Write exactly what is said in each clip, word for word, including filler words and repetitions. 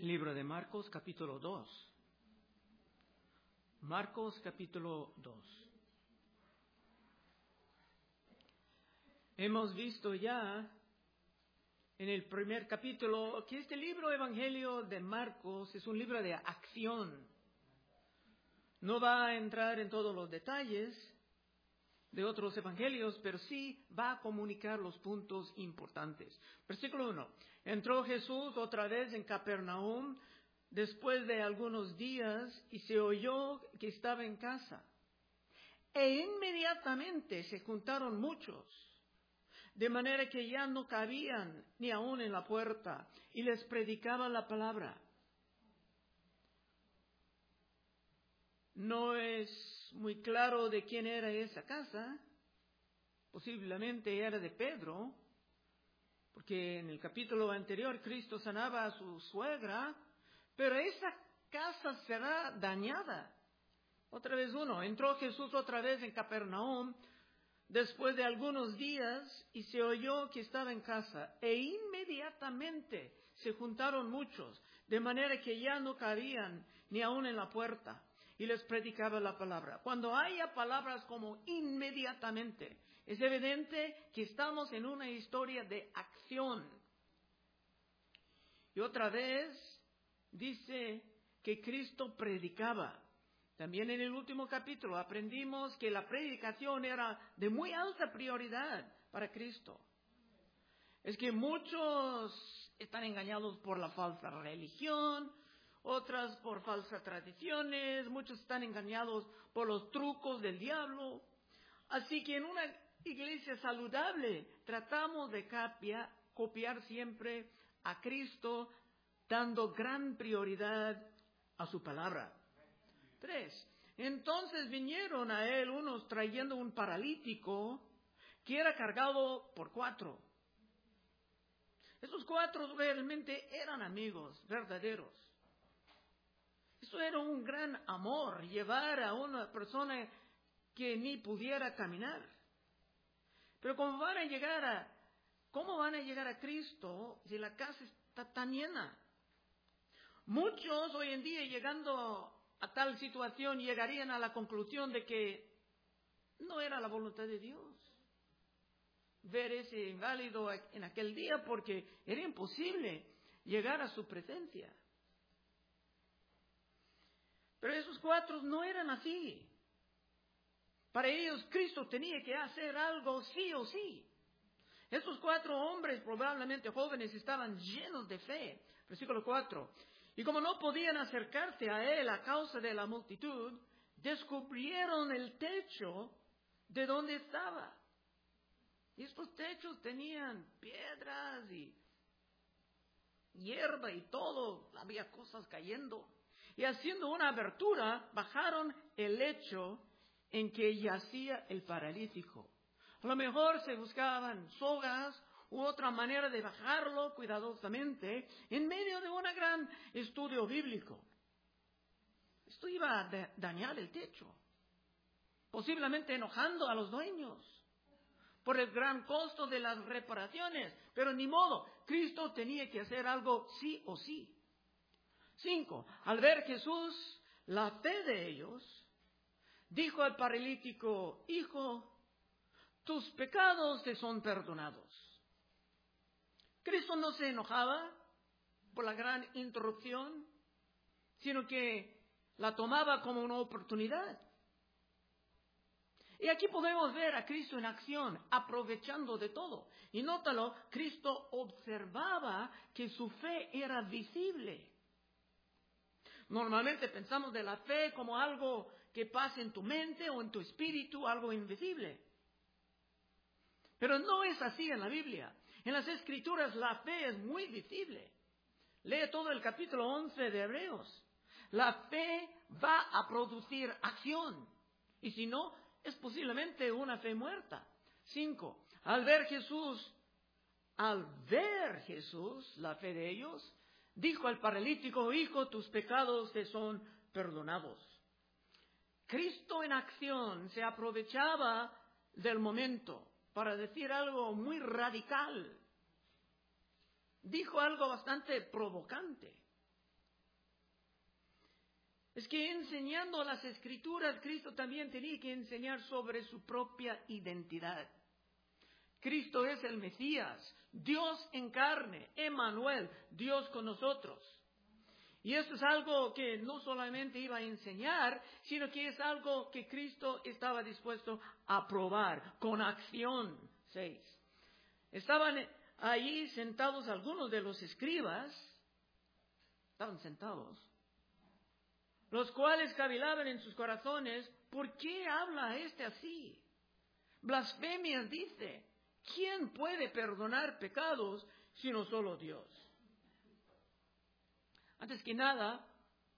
Libro de Marcos, capítulo dos. Marcos, capítulo dos. Hemos visto ya en el primer capítulo que este libro Evangelio de Marcos es un libro de acción. No va a entrar en todos los detalles de otros evangelios, pero sí va a comunicar los puntos importantes. Versículo uno. Entró Jesús otra vez en Capernaum después de algunos días y se oyó que estaba en casa. E inmediatamente se juntaron muchos, de manera que ya no cabían ni aún en la puerta, y les predicaba la palabra. No es muy claro de quién era esa casa. Posiblemente era de Pedro, porque en el capítulo anterior Cristo sanaba a su suegra, pero esa casa será dañada. Otra vez uno, entró Jesús otra vez en Capernaum después de algunos días y se oyó que estaba en casa, e inmediatamente se juntaron muchos, de manera que ya no cabían ni aún en la puerta, y les predicaba la palabra. Cuando haya palabras como inmediatamente, es evidente que estamos en una historia de acción. Y otra vez dice que Cristo predicaba. También en el último capítulo aprendimos que la predicación era de muy alta prioridad para Cristo. Es que muchos están engañados por la falsa religión, otras por falsas tradiciones, muchos están engañados por los trucos del diablo. Así que en una iglesia saludable tratamos de copiar, copiar siempre a Cristo, dando gran prioridad a su palabra. Tres. Entonces vinieron a él unos trayendo un paralítico que era cargado por cuatro. Esos cuatro realmente eran amigos verdaderos. Eso era un gran amor, llevar a una persona que ni pudiera caminar. Pero ¿cómo van a llegar a, cómo van a llegar a Cristo si la casa está tan llena? Muchos hoy en día, llegando a tal situación, llegarían a la conclusión de que no era la voluntad de Dios ver ese inválido en aquel día, porque era imposible llegar a su presencia. Pero esos cuatro no eran así. Para ellos Cristo tenía que hacer algo sí o sí. Esos cuatro hombres, probablemente jóvenes, estaban llenos de fe. Versículo cuatro. Y como no podían acercarse a él a causa de la multitud, descubrieron el techo de donde estaba. Y estos techos tenían piedras y hierba y todo. Había cosas cayendo. Y haciendo una abertura, bajaron el lecho en que yacía el paralítico. A lo mejor se buscaban sogas u otra manera de bajarlo cuidadosamente en medio de un gran estudio bíblico. Esto iba a da- dañar el techo, posiblemente enojando a los dueños por el gran costo de las reparaciones, pero ni modo, Cristo tenía que hacer algo sí o sí. Cinco, al ver Jesús la fe de ellos, dijo al paralítico: hijo, tus pecados te son perdonados. Cristo no se enojaba por la gran interrupción, sino que la tomaba como una oportunidad. Y aquí podemos ver a Cristo en acción, aprovechando de todo. Y nótalo, Cristo observaba que su fe era visible. Normalmente pensamos de la fe como algo que pasa en tu mente o en tu espíritu, algo invisible. Pero no es así en la Biblia. En las Escrituras la fe es muy visible. Lee todo el capítulo once de Hebreos. La fe va a producir acción. Y si no, es posiblemente una fe muerta. Cinco. Al ver Jesús, al ver Jesús, la fe de ellos, dijo al paralítico: hijo, tus pecados te son perdonados. Cristo en acción se aprovechaba del momento para decir algo muy radical. Dijo algo bastante provocante. Es que enseñando las Escrituras, Cristo también tenía que enseñar sobre su propia identidad. Cristo es el Mesías, Dios en carne, Emmanuel, Dios con nosotros. Y esto es algo que no solamente iba a enseñar, sino que es algo que Cristo estaba dispuesto a probar con acción. Seis. Estaban allí sentados algunos de los escribas, estaban sentados, los cuales cavilaban en sus corazones, ¿por qué habla este así? Blasfemias dice, ¿quién puede perdonar pecados sino solo Dios? Antes que nada,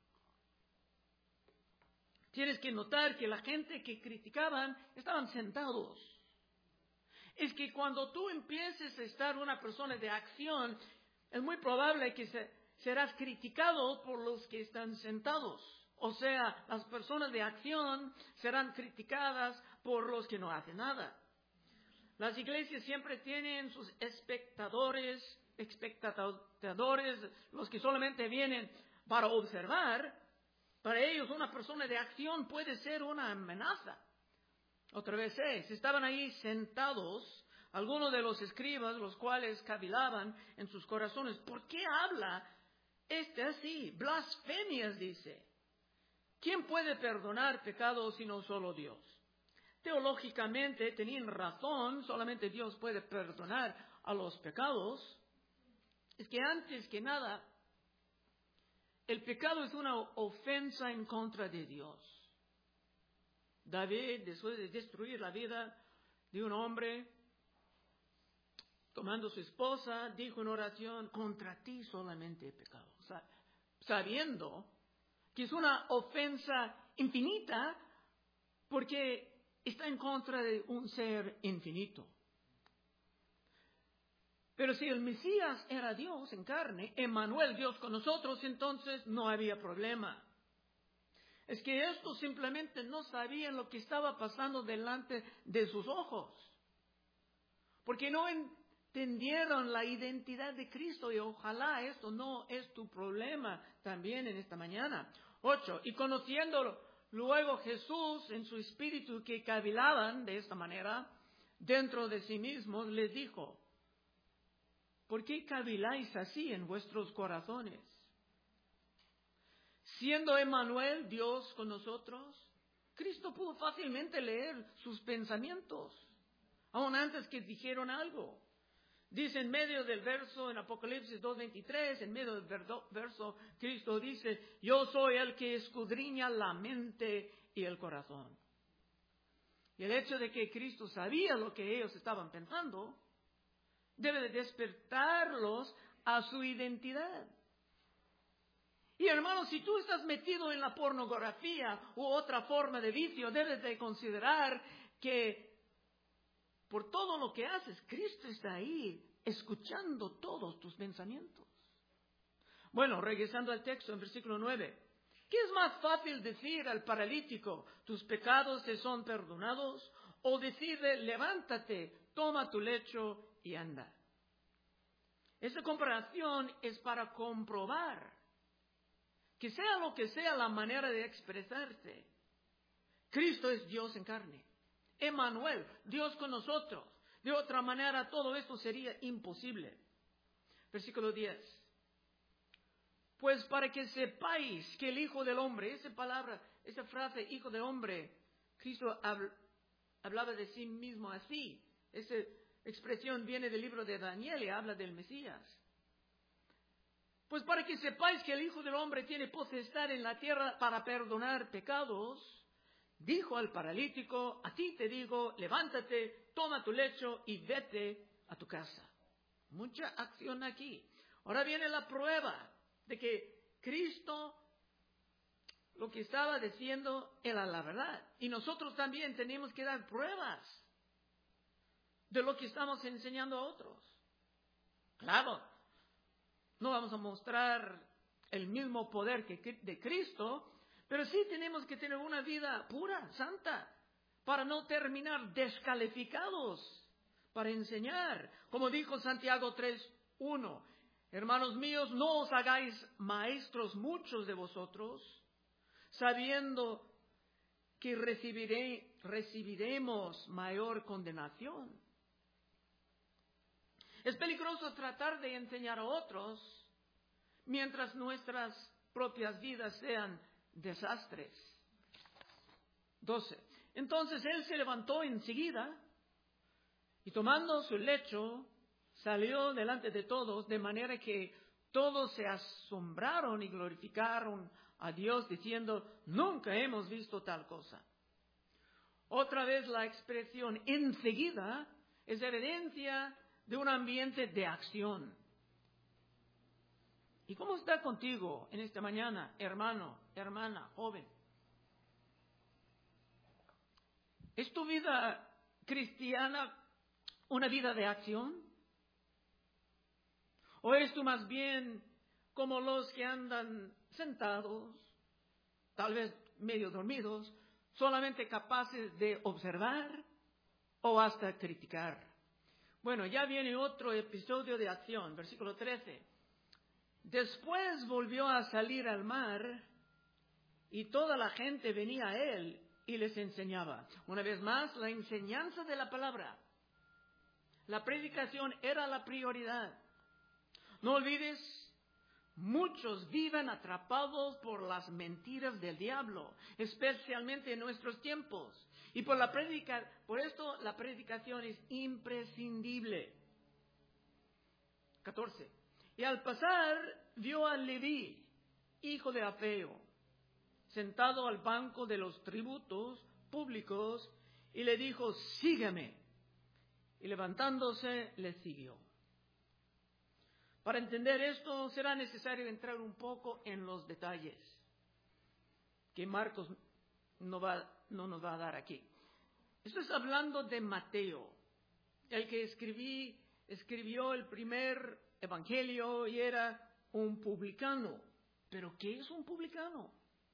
tienes que notar que la gente que criticaban estaban sentados. Es que cuando tú empieces a estar una persona de acción, es muy probable que se, serás criticado por los que están sentados. O sea, las personas de acción serán criticadas por los que no hacen nada. Las iglesias siempre tienen sus espectadores, espectadores, los que solamente vienen para observar. Para ellos una persona de acción puede ser una amenaza. Otra vez es, estaban ahí sentados algunos de los escribas, los cuales cavilaban en sus corazones. ¿Por qué habla este así? Blasfemias dice. ¿Quién puede perdonar pecados sino solo Dios? Teológicamente tenían razón, solamente Dios puede perdonar a los pecados. Es que antes que nada, el pecado es una ofensa en contra de Dios. David, después de destruir la vida de un hombre, tomando su esposa, dijo en oración, contra ti solamente he pecado. O sea, sabiendo que es una ofensa infinita porque está en contra de un ser infinito. Pero si el Mesías era Dios en carne, Emmanuel, Dios con nosotros, entonces no había problema. Es que estos simplemente no sabían lo que estaba pasando delante de sus ojos. Porque no entendieron la identidad de Cristo y ojalá esto no es tu problema también en esta mañana. Ocho, y conociéndolo luego Jesús en su espíritu que cavilaban de esta manera dentro de sí mismos, les dijo, ¿por qué caviláis así en vuestros corazones? Siendo Emmanuel, Dios con nosotros, Cristo pudo fácilmente leer sus pensamientos, aun antes que dijeron algo. Dice en medio del verso, en Apocalipsis dos veintitrés, en medio del verso, Cristo dice, yo soy el que escudriña la mente y el corazón. Y el hecho de que Cristo sabía lo que ellos estaban pensando, debe de despertarlos a su identidad. Y hermanos, si tú estás metido en la pornografía u otra forma de vicio, debes de considerar que por todo lo que haces, Cristo está ahí, escuchando todos tus pensamientos. Bueno, regresando al texto en versículo nueve. ¿Qué es más fácil decir al paralítico, tus pecados te son perdonados? O decirle, levántate, toma tu lecho y anda. Esta comparación es para comprobar que sea lo que sea la manera de expresarse, Cristo es Dios en carne. Emmanuel, Dios con nosotros. De otra manera, todo esto sería imposible. Versículo diez. Pues para que sepáis que el Hijo del Hombre, esa palabra, esa frase, Hijo del Hombre, Cristo habl, hablaba de sí mismo así. Esa expresión viene del libro de Daniel y habla del Mesías. Pues para que sepáis que el Hijo del Hombre tiene potestad en la tierra para perdonar pecados, dijo al paralítico, a ti te digo, levántate, toma tu lecho y vete a tu casa. Mucha acción aquí. Ahora viene la prueba de que Cristo lo que estaba diciendo era la verdad. Y nosotros también tenemos que dar pruebas de lo que estamos enseñando a otros. Claro, no vamos a mostrar el mismo poder que de Cristo, pero sí tenemos que tener una vida pura, santa, para no terminar descalificados para enseñar. Como dijo Santiago tres uno, hermanos míos, no os hagáis maestros muchos de vosotros, sabiendo que recibiré, recibiremos mayor condenación. Es peligroso tratar de enseñar a otros mientras nuestras propias vidas sean desastres. doce. Entonces él se levantó enseguida y tomando su lecho salió delante de todos, de manera que todos se asombraron y glorificaron a Dios diciendo: nunca hemos visto tal cosa. Otra vez la expresión enseguida es evidencia de un ambiente de acción. ¿Y cómo está contigo en esta mañana, hermano, hermana, joven? ¿Es tu vida cristiana una vida de acción? ¿O eres tú más bien como los que andan sentados, tal vez medio dormidos, solamente capaces de observar o hasta criticar? Bueno, ya viene otro episodio de acción, versículo trece. Después volvió a salir al mar y toda la gente venía a él y les enseñaba. Una vez más, la enseñanza de la palabra. La predicación era la prioridad. No olvides, muchos viven atrapados por las mentiras del diablo, especialmente en nuestros tiempos. Y por la predica, por esto la predicación es imprescindible. catorce. Y al pasar vio a Leví, hijo de Alfeo, sentado al banco de los tributos públicos, y le dijo: sígueme. Y levantándose le siguió. Para entender esto será necesario entrar un poco en los detalles que Marcos no, va, no nos va a dar aquí. Esto es hablando de Mateo, el que escribí, escribió el primer evangelio y era un publicano. ¿Pero qué es un publicano?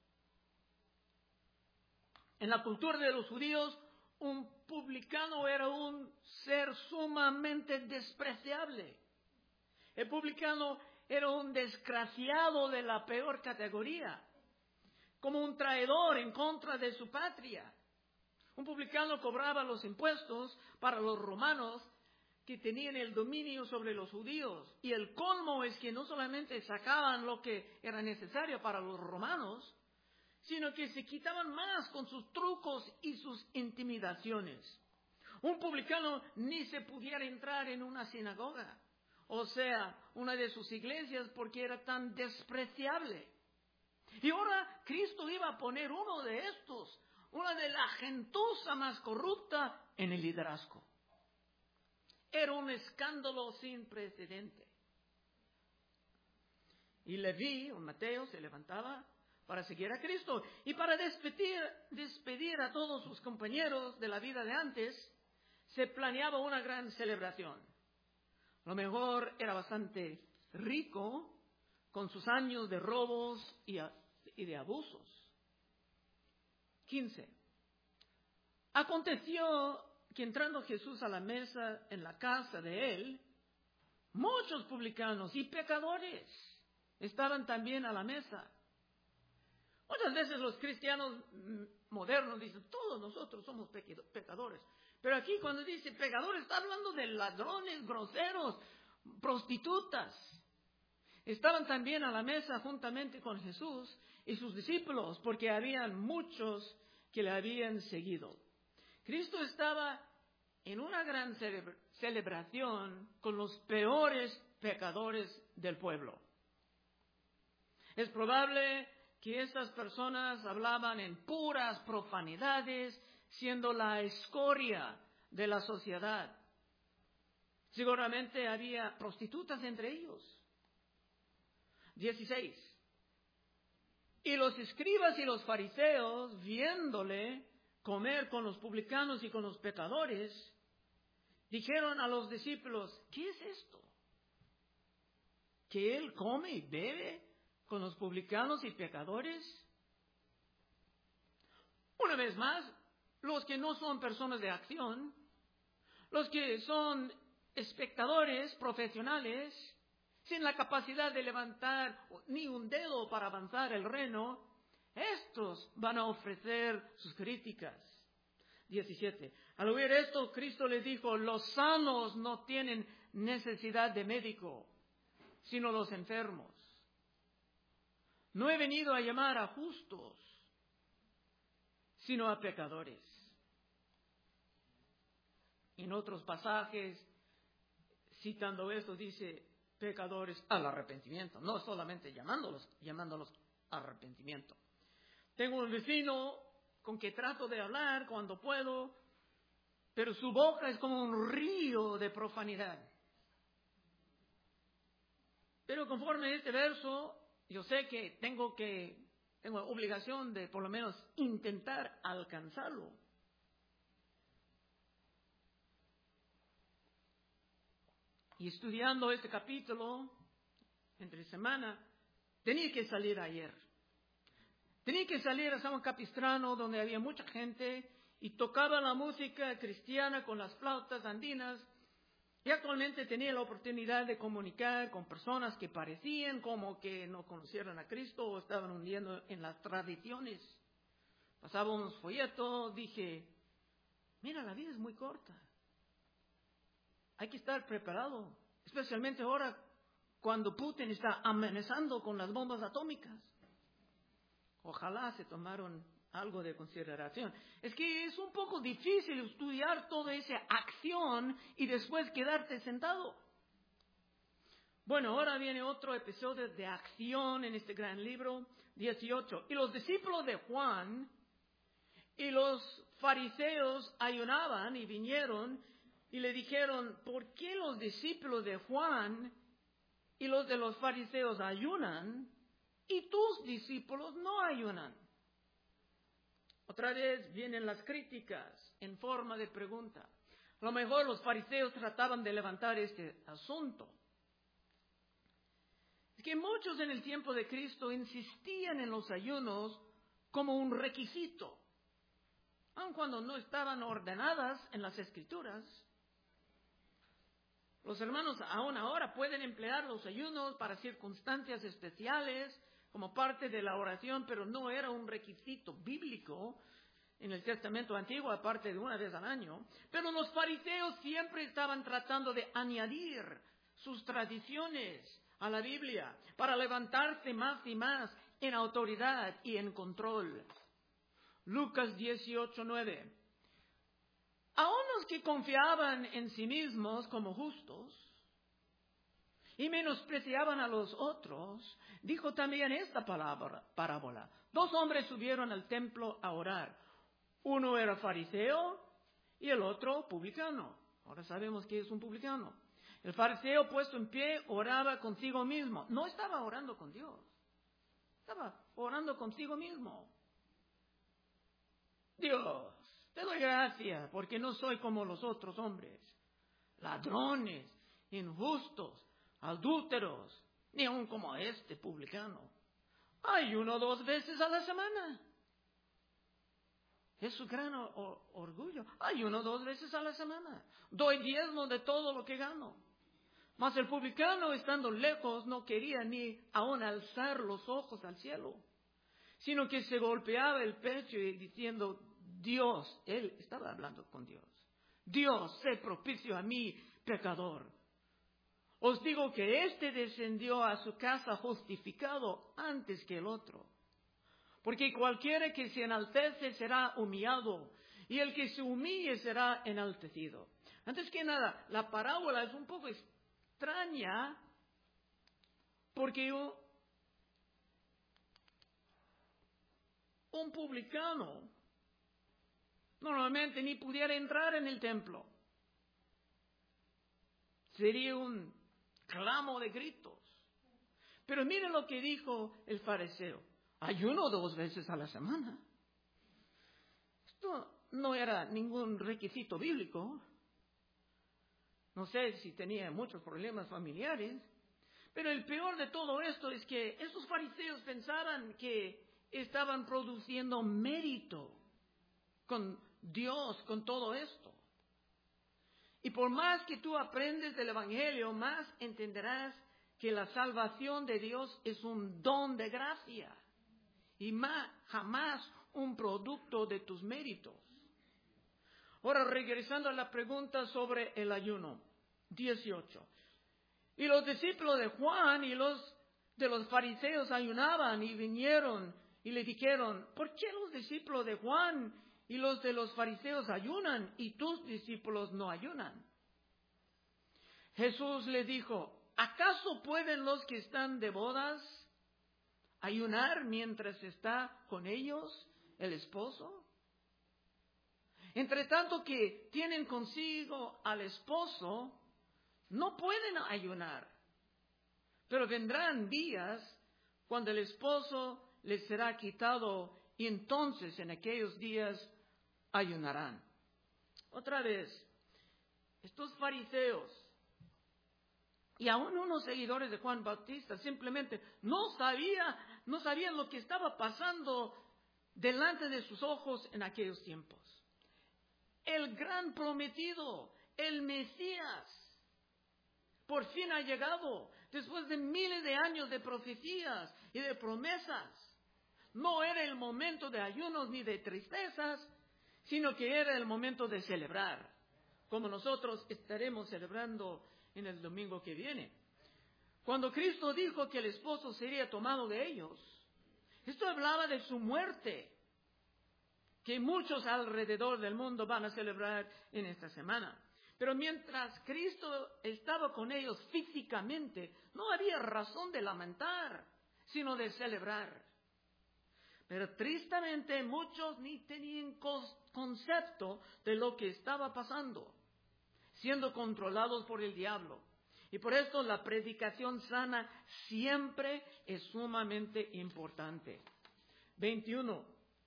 En la cultura de los judíos, un publicano era un ser sumamente despreciable. El publicano era un desgraciado de la peor categoría, como un traidor en contra de su patria. Un publicano cobraba los impuestos para los romanos que tenían el dominio sobre los judíos. Y el colmo es que no solamente sacaban lo que era necesario para los romanos, sino que se quitaban más con sus trucos y sus intimidaciones. Un publicano ni se pudiera entrar en una sinagoga, o sea, una de sus iglesias, porque era tan despreciable. Y ahora Cristo iba a poner uno de estos, una de la gentuza más corrupta, en el liderazgo. Era un escándalo sin precedente. Y Leví, o Mateo, se levantaba para seguir a Cristo. Y para despedir, despedir a todos sus compañeros de la vida de antes, se planeaba una gran celebración. Lo mejor era bastante rico, con sus años de robos y, a, y de abusos. quince. Aconteció que entrando Jesús a la mesa en la casa de él, muchos publicanos y pecadores estaban también a la mesa. Muchas veces los cristianos modernos dicen: todos nosotros somos pecadores. Pero aquí cuando dice pecadores, está hablando de ladrones, groseros, prostitutas. Estaban también a la mesa juntamente con Jesús y sus discípulos, porque habían muchos que le habían seguido. Cristo estaba en una gran celebración con los peores pecadores del pueblo. Es probable que estas personas hablaban en puras profanidades, siendo la escoria de la sociedad. Seguramente había prostitutas entre ellos. dieciséis. Y los escribas y los fariseos, viéndole comer con los publicanos y con los pecadores, dijeron a los discípulos: ¿qué es esto? ¿Que él come y bebe con los publicanos y pecadores? Una vez más, los que no son personas de acción, los que son espectadores profesionales, sin la capacidad de levantar ni un dedo para avanzar el reino, estos van a ofrecer sus críticas. diecisiete. Al oír esto, Cristo les dijo, los sanos no tienen necesidad de médico, sino los enfermos. No he venido a llamar a justos, sino a pecadores. En otros pasajes, citando esto, dice pecadores al arrepentimiento, no solamente llamándolos, llamándolos arrepentimiento. Tengo un vecino con que trato de hablar cuando puedo, pero su boca es como un río de profanidad. Pero conforme a este verso, yo sé que tengo que, tengo obligación de por lo menos intentar alcanzarlo. Y estudiando este capítulo, entre semana, tenía que salir ayer. Tenía que salir a San Capistrano, donde había mucha gente, y tocaba la música cristiana con las flautas andinas. Y actualmente tenía la oportunidad de comunicar con personas que parecían como que no conocieran a Cristo o estaban hundiendo en las tradiciones. Pasaba unos folletos, dije, mira, la vida es muy corta. Hay que estar preparado, especialmente ahora cuando Putin está amenazando con las bombas atómicas. Ojalá se tomaron algo de consideración. Es que es un poco difícil estudiar toda esa acción y después quedarte sentado. Bueno, ahora viene otro episodio de acción en este gran libro, dieciocho. Y los discípulos de Juan y los fariseos ayunaban y vinieron y le dijeron, ¿por qué los discípulos de Juan y los de los fariseos ayunan y tus discípulos no ayunan? Otra vez vienen las críticas en forma de pregunta. A lo mejor los fariseos trataban de levantar este asunto. Es que muchos en el tiempo de Cristo insistían en los ayunos como un requisito, aun cuando no estaban ordenadas en las Escrituras. Los hermanos aún ahora pueden emplear los ayunos para circunstancias especiales, como parte de la oración, pero no era un requisito bíblico en el Testamento Antiguo, aparte de una vez al año. Pero los fariseos siempre estaban tratando de añadir sus tradiciones a la Biblia para levantarse más y más en autoridad y en control. Lucas dieciocho, nueve. Aún los que confiaban en sí mismos como justos y menospreciaban a los otros, dijo también esta palabra, parábola. Dos hombres subieron al templo a orar. Uno era fariseo y el otro publicano. Ahora sabemos que es un publicano. El fariseo, puesto en pie, oraba consigo mismo. No estaba orando con Dios. Estaba orando consigo mismo. Dios, te doy gracias porque no soy como los otros hombres, ladrones, injustos, adúlteros, ni aun como este publicano. Ayuno dos veces a la semana. Es su gran or- orgullo. Ayuno dos veces a la semana. Doy diezmo de todo lo que gano. Mas el publicano, estando lejos, no quería ni aun alzar los ojos al cielo, sino que se golpeaba el pecho y diciendo, Dios, él estaba hablando con Dios. Dios, sé propicio a mí, pecador. Os digo que éste descendió a su casa justificado antes que el otro. Porque cualquiera que se enaltece será humillado, y el que se humille será enaltecido. Antes que nada, la parábola es un poco extraña, porque un, un publicano normalmente ni pudiera entrar en el templo. Sería un clamo de gritos. Pero mire lo que dijo el fariseo. Ayuno dos veces a la semana. Esto no era ningún requisito bíblico. No sé si tenía muchos problemas familiares. Pero el peor de todo esto es que estos fariseos pensaban que estaban produciendo mérito con Dios, con todo esto. Y por más que tú aprendes del Evangelio, más entenderás que la salvación de Dios es un don de gracia. y ma, jamás un producto de tus méritos. Ahora, regresando a la pregunta sobre el ayuno, dieciocho. Y los discípulos de Juan y los de los fariseos ayunaban y vinieron y le dijeron, ¿por qué los discípulos de Juan y los de los fariseos ayunan y tus discípulos no ayunan? Jesús le dijo, ¿acaso pueden los que están de bodas ayunar mientras está con ellos el esposo? Entre tanto que tienen consigo al esposo, no pueden ayunar. Pero vendrán días cuando el esposo les será quitado y entonces en aquellos días ayunarán. Otra vez, estos fariseos y aún unos seguidores de Juan Bautista simplemente no sabía, no sabían lo que estaba pasando delante de sus ojos en aquellos tiempos. El gran prometido, el Mesías, por fin ha llegado después de miles de años de profecías y de promesas. No era el momento de ayunos ni de tristezas, sino que era el momento de celebrar, como nosotros estaremos celebrando en el domingo que viene. Cuando Cristo dijo que el esposo sería tomado de ellos, esto hablaba de su muerte, que muchos alrededor del mundo van a celebrar en esta semana. Pero mientras Cristo estaba con ellos físicamente, no había razón de lamentar, sino de celebrar. Pero tristemente muchos ni tenían concepto de lo que estaba pasando, siendo controlados por el diablo. Y por esto la predicación sana siempre es sumamente importante. veintiuno.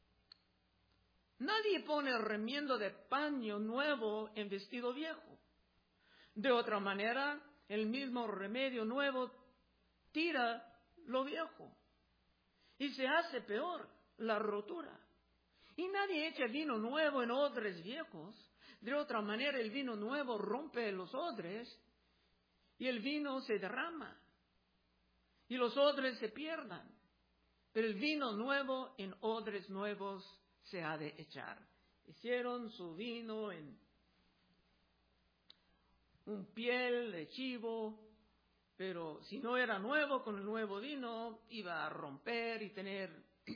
Nadie pone remiendo de paño nuevo en vestido viejo. De otra manera, el mismo remedio nuevo tira lo viejo y se hace peor la rotura. Y nadie echa vino nuevo en odres viejos. De otra manera, el vino nuevo rompe los odres y el vino se derrama y los odres se pierdan. Pero el vino nuevo en odres nuevos se ha de echar. Hicieron su vino en un piel de chivo, pero si no era nuevo, con el nuevo vino iba a romper y tener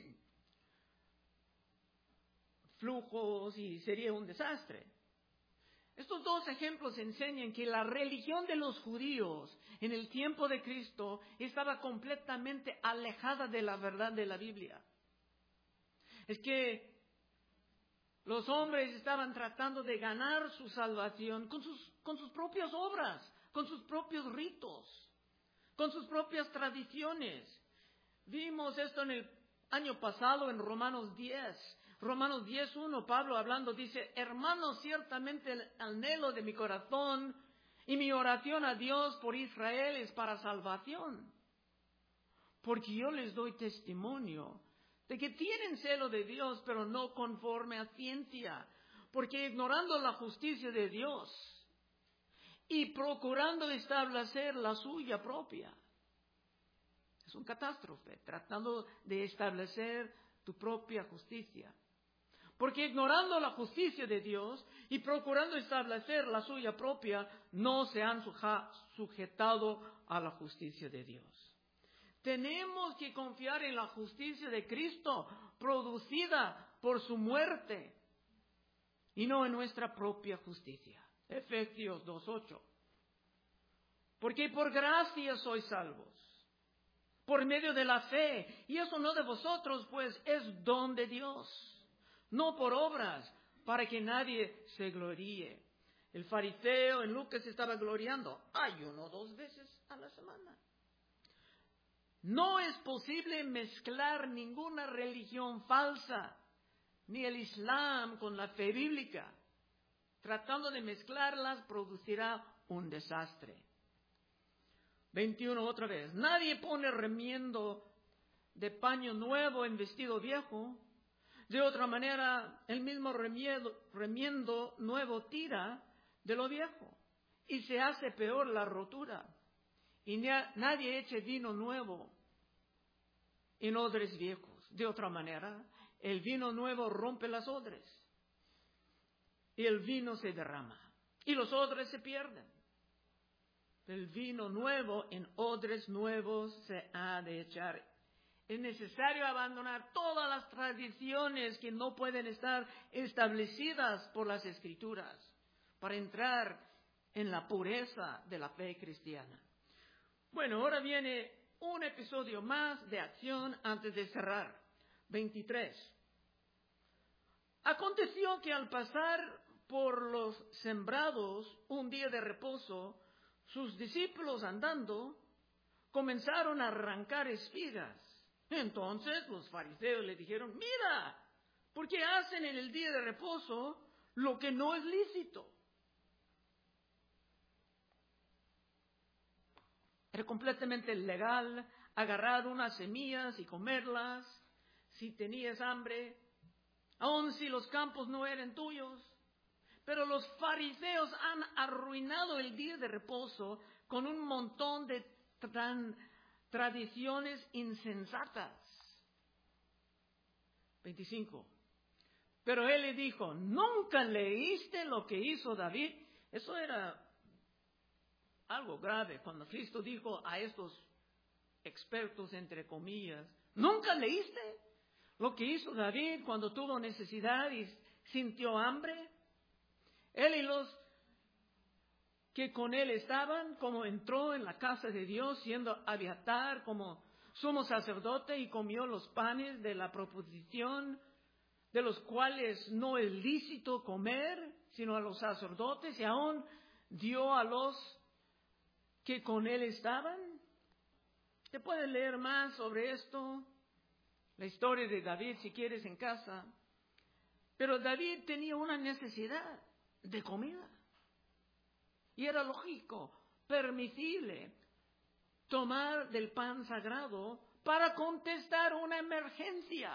flujos y sería un desastre. Estos dos ejemplos enseñan que la religión de los judíos en el tiempo de Cristo estaba completamente alejada de la verdad de la Biblia. Es que los hombres estaban tratando de ganar su salvación con sus, con sus propias obras, con sus propios ritos, con sus propias tradiciones. Vimos esto en el año pasado en Romanos diez. Romanos diez uno, Pablo hablando dice, hermanos, ciertamente el anhelo de mi corazón y mi oración a Dios por Israel es para salvación. Porque yo les doy testimonio de que tienen celo de Dios, pero no conforme a ciencia, porque ignorando la justicia de Dios y procurando establecer la suya propia. Es un catástrofe, tratando de establecer tu propia justicia. Porque ignorando la justicia de Dios y procurando establecer la suya propia, no se han sujetado a la justicia de Dios. Tenemos que confiar en la justicia de Cristo, producida por su muerte, y no en nuestra propia justicia. Efesios dos ocho. Porque por gracia sois salvos, por medio de la fe, y eso no de vosotros, pues es don de Dios, no por obras, para que nadie se gloríe. El fariseo en Lucas estaba gloriando, ayuno dos veces a la semana. No es posible mezclar ninguna religión falsa, ni el Islam con la fe bíblica. Tratando de mezclarlas producirá un desastre. veintiuno otra vez. Nadie pone remiendo de paño nuevo en vestido viejo. De otra manera, el mismo remiendo, remiendo nuevo tira de lo viejo y se hace peor la rotura. Y nadie eche vino nuevo en odres viejos. de otra manera, el vino nuevo rompe las odres. Y el vino se derrama. Y los odres se pierden. El vino nuevo en odres nuevos se ha de echar. Es necesario abandonar todas las tradiciones que no pueden estar establecidas por las Escrituras para entrar en la pureza de la fe cristiana. Bueno, ahora viene un episodio más de acción antes de cerrar. veintitrés. Aconteció que al pasar por los sembrados un día de reposo, sus discípulos andando comenzaron a arrancar espigas. Entonces los fariseos le dijeron: mira, ¿por qué hacen en el día de reposo lo que no es lícito? Era completamente legal agarrar unas semillas y comerlas si tenías hambre, aun si los campos no eran tuyos. Pero los fariseos han arruinado el día de reposo con un montón de tran, tradiciones insensatas. veinticinco. Pero él le dijo: ¿nunca leíste lo que hizo David? Eso era algo grave cuando Cristo dijo a estos expertos, entre comillas: ¿nunca leíste lo que hizo David cuando tuvo necesidad y sintió hambre? Él y los que con él estaban, como entró en la casa de Dios siendo Abiatar como sumo sacerdote y comió los panes de la proposición, de los cuales no es lícito comer, sino a los sacerdotes, y aún dio a los que con él estaban. Te puedes leer más sobre esto, la historia de David, si quieres, en casa. Pero David tenía una necesidad de comida. Y era lógico, permisible, tomar del pan sagrado para contestar una emergencia.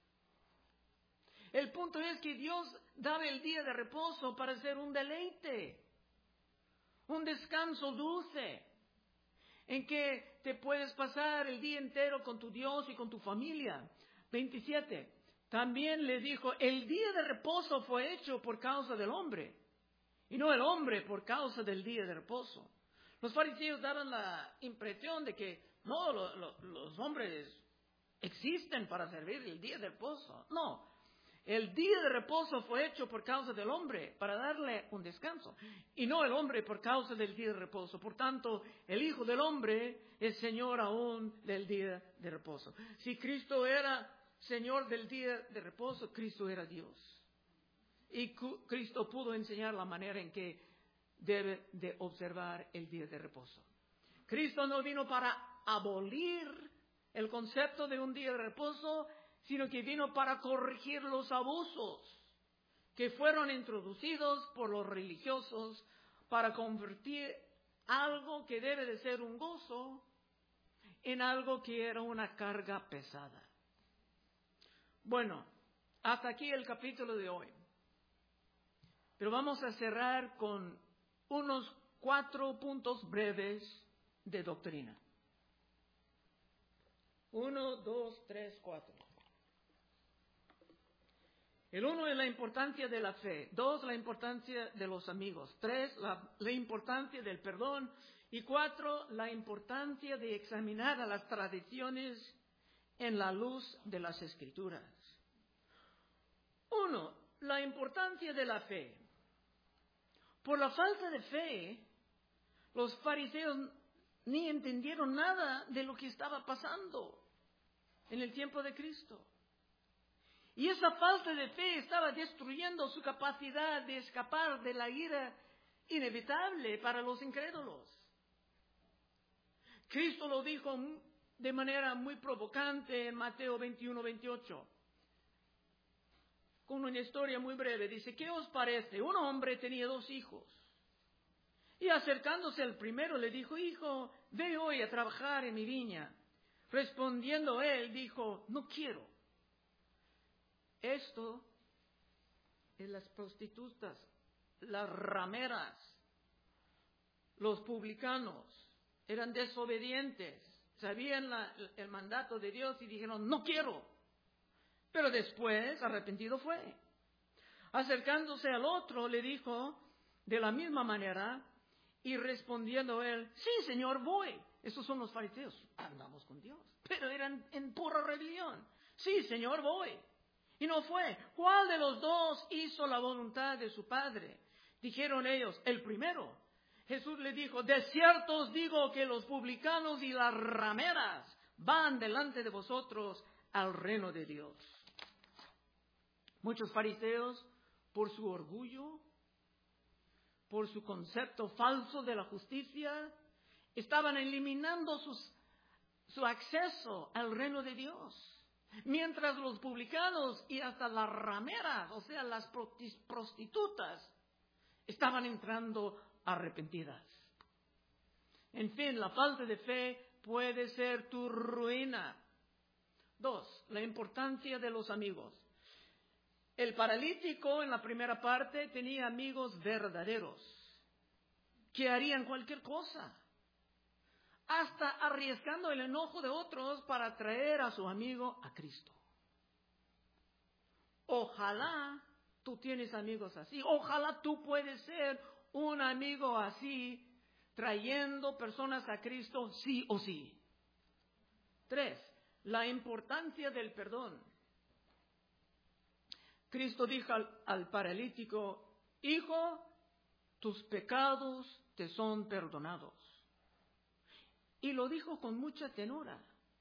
El punto es que Dios daba el día de reposo para hacer un deleite, un descanso dulce, en que te puedes pasar el día entero con tu Dios y con tu familia. veintisiete. También le dijo: el día de reposo fue hecho por causa del hombre, y no el hombre por causa del día de reposo. Los fariseos daban la impresión de que no, lo, lo, los hombres existen para servir el día de reposo. No, el día de reposo fue hecho por causa del hombre, para darle un descanso, y no el hombre por causa del día de reposo. Por tanto, el Hijo del Hombre es Señor aún del día de reposo. Si Cristo era Señor del día de reposo, Cristo era Dios. Y Cristo pudo enseñar la manera en que debe de observar el día de reposo. Cristo no vino para abolir el concepto de un día de reposo, sino que vino para corregir los abusos que fueron introducidos por los religiosos para convertir algo que debe de ser un gozo en algo que era una carga pesada. Bueno, hasta aquí el capítulo de hoy. Pero vamos a cerrar con unos cuatro puntos breves de doctrina. Uno, dos, tres, cuatro. El uno es la importancia de la fe. Dos, la importancia de los amigos. Tres, la, la importancia del perdón. Y cuatro, la importancia de examinar a las tradiciones en la luz de las Escrituras. Uno, la importancia de la fe. Por la falta de fe, los fariseos ni entendieron nada de lo que estaba pasando en el tiempo de Cristo. Y esa falta de fe estaba destruyendo su capacidad de escapar de la ira inevitable para los incrédulos. Cristo lo dijo de manera muy provocante en Mateo veintiuno, veintiocho. Con una historia muy breve. Dice: ¿qué os parece? Un hombre tenía dos hijos. Y acercándose al primero le dijo: hijo, ve hoy a trabajar en mi viña. Respondiendo él, dijo: no quiero. Esto es las prostitutas, las rameras, los publicanos, eran desobedientes, sabían la, el mandato de Dios y dijeron: no quiero. Pero después arrepentido fue. Acercándose al otro, le dijo de la misma manera, y respondiendo él, sí, Señor, voy. Esos son los fariseos, andamos con Dios, pero eran en pura rebelión. Sí, Señor, voy. Y no fue. ¿Cuál de los dos hizo la voluntad de su Padre? Dijeron ellos, el primero. Jesús le dijo, de cierto os digo que los publicanos y las rameras van delante de vosotros al reino de Dios. Muchos fariseos, por su orgullo, por su concepto falso de la justicia, estaban eliminando sus, su acceso al reino de Dios. Mientras los publicanos y hasta las rameras, o sea, las prostitutas, estaban entrando arrepentidas. En fin, la falta de fe puede ser tu ruina. Dos, la importancia de los amigos. El paralítico en la primera parte tenía amigos verdaderos que harían cualquier cosa, hasta arriesgando el enojo de otros para traer a su amigo a Cristo. Ojalá tú tienes amigos así. Ojalá tú puedes ser un amigo así, trayendo personas a Cristo sí o sí. Tres, la importancia del perdón. Cristo dijo al, al paralítico, hijo, tus pecados te son perdonados. Y lo dijo con mucha tenura.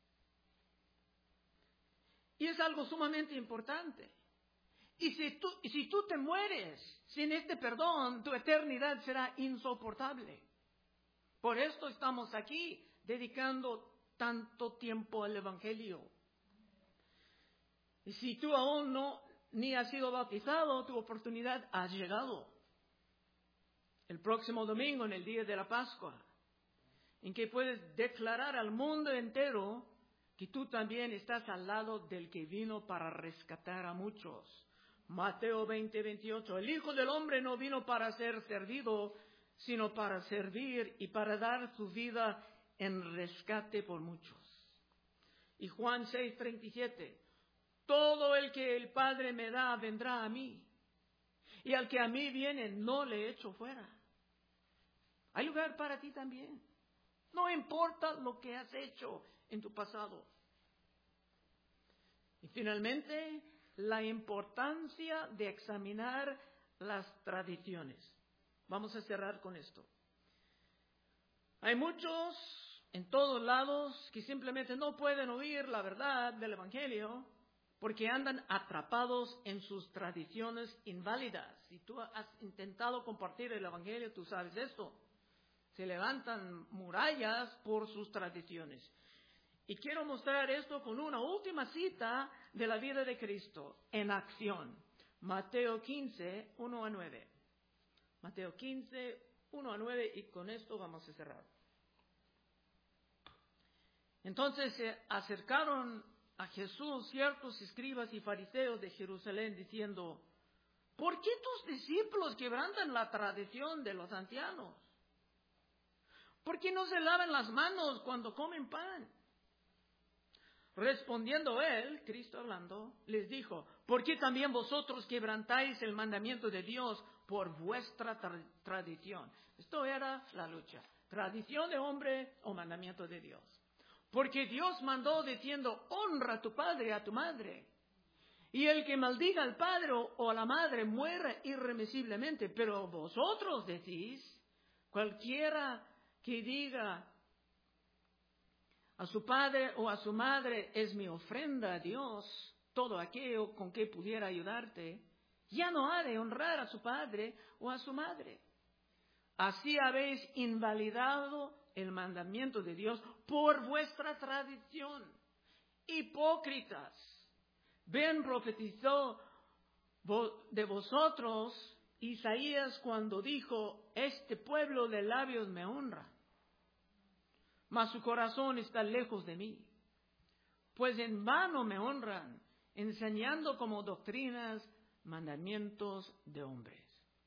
Y es algo sumamente importante. Y si tú, y si tú te mueres sin este perdón, tu eternidad será insoportable. Por esto estamos aquí, dedicando tanto tiempo al Evangelio. Y si tú aún no ni has sido bautizado, tu oportunidad ha llegado. El próximo domingo, en el día de la Pascua, en que puedes declarar al mundo entero que tú también estás al lado del que vino para rescatar a muchos. Mateo veinte, veintiocho. El Hijo del Hombre no vino para ser servido, sino para servir y para dar su vida en rescate por muchos. Y Juan seis, treinta y siete. Todo el que el Padre me da vendrá a mí, y al que a mí viene no le echo fuera. Hay lugar para ti también. No importa lo que has hecho en tu pasado. Y finalmente, la importancia de examinar las tradiciones. Vamos a cerrar con esto. Hay muchos en todos lados que simplemente no pueden oír la verdad del Evangelio porque andan atrapados en sus tradiciones inválidas. Si tú has intentado compartir el Evangelio, tú sabes esto. Se levantan murallas por sus tradiciones. Y quiero mostrar esto con una última cita de la vida de Cristo en acción. Mateo quince, uno a nueve. Mateo quince, uno a nueve, y con esto vamos a cerrar. Entonces se acercaron a Jesús ciertos escribas y fariseos de Jerusalén diciendo, ¿por qué tus discípulos quebrantan la tradición de los ancianos? ¿Por qué no se lavan las manos cuando comen pan? Respondiendo él, Cristo hablando, les dijo, ¿por qué también vosotros quebrantáis el mandamiento de Dios por vuestra tra- tradición? Esto era la lucha. Tradición de hombre o mandamiento de Dios. Porque Dios mandó diciendo, honra a tu padre y a tu madre. Y el que maldiga al padre o a la madre muera irremisiblemente. Pero vosotros decís, cualquiera que diga a su padre o a su madre, es mi ofrenda a Dios, todo aquello con que pudiera ayudarte, ya no ha de honrar a su padre o a su madre. Así habéis invalidado el mandamiento de Dios por vuestra tradición. Hipócritas, bien profetizó de vosotros Isaías cuando dijo, este pueblo de labios me honra, mas su corazón está lejos de mí. Pues en vano me honran, enseñando como doctrinas mandamientos de hombres.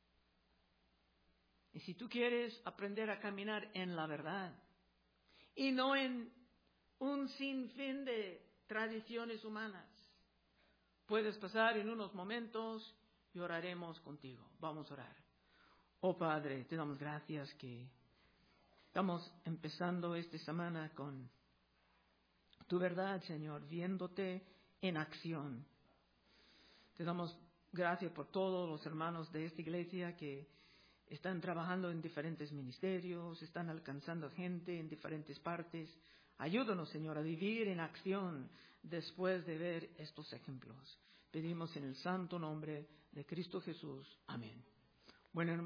Y si tú quieres aprender a caminar en la verdad, y no en un sinfín de tradiciones humanas, Puedes pasar en unos momentos y oraremos contigo. Vamos a orar. Oh Padre, te damos gracias que estamos empezando esta semana con tu verdad, Señor, viéndote en acción. Te damos gracias por todos los hermanos de esta iglesia que están trabajando en diferentes ministerios, están alcanzando gente en diferentes partes. Ayúdanos, Señor, a vivir en acción después de ver estos ejemplos. Pedimos en el santo nombre de Cristo Jesús. Amén. Bueno, hermanos.